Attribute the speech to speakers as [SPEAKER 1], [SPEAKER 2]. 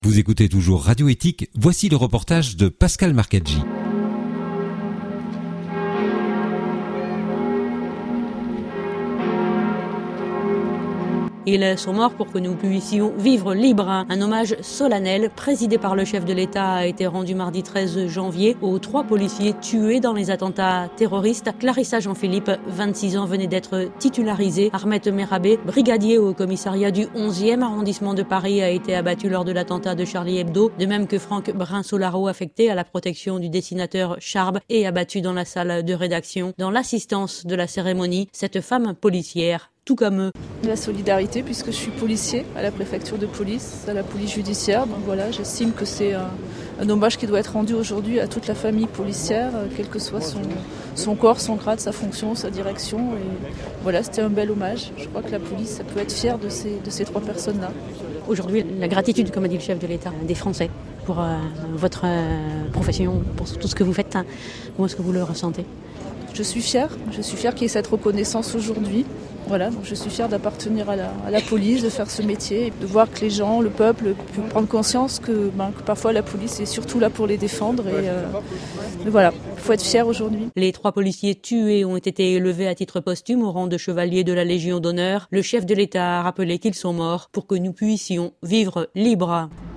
[SPEAKER 1] Vous écoutez toujours Radio Éthique, voici le reportage de Pascal Marcaggi.
[SPEAKER 2] Ils sont morts pour que nous puissions vivre libres. Un hommage solennel présidé par le chef de l'État a été rendu mardi 13 janvier aux 3 policiers tués dans les attentats terroristes. Clarissa Jean-Philippe, 26 ans, venait d'être titularisée. Ahmed Merabé, brigadier au commissariat du 11e arrondissement de Paris, a été abattu lors de l'attentat de Charlie Hebdo. De même que Franck Brinsolaro, affecté à la protection du dessinateur Charb et abattu dans la salle de rédaction. Dans l'assistance de la cérémonie, cette femme policière, tout comme eux.
[SPEAKER 3] La solidarité, puisque je suis policier à la préfecture de police, à la police judiciaire. Donc voilà, j'estime que c'est un hommage qui doit être rendu aujourd'hui à toute la famille policière, quel que soit son corps, son grade, sa fonction, sa direction. Et voilà, c'était un bel hommage. Je crois que la police, ça peut être fière de ces 3 personnes-là.
[SPEAKER 2] Aujourd'hui, la gratitude, comme a dit le chef de l'État, des Français pour votre profession, pour tout ce que vous faites. Comment est-ce que vous le ressentez ?
[SPEAKER 3] Je suis fière qu'il y ait cette reconnaissance aujourd'hui. Voilà, donc je suis fière d'appartenir à la police, de faire ce métier, et de voir que les gens, le peuple, peuvent prendre conscience que parfois la police est surtout là pour les défendre. Et voilà, il faut être fier aujourd'hui.
[SPEAKER 2] Les 3 policiers tués ont été élevés à titre posthume au rang de chevalier de la Légion d'honneur. Le chef de l'État a rappelé qu'ils sont morts pour que nous puissions vivre libres.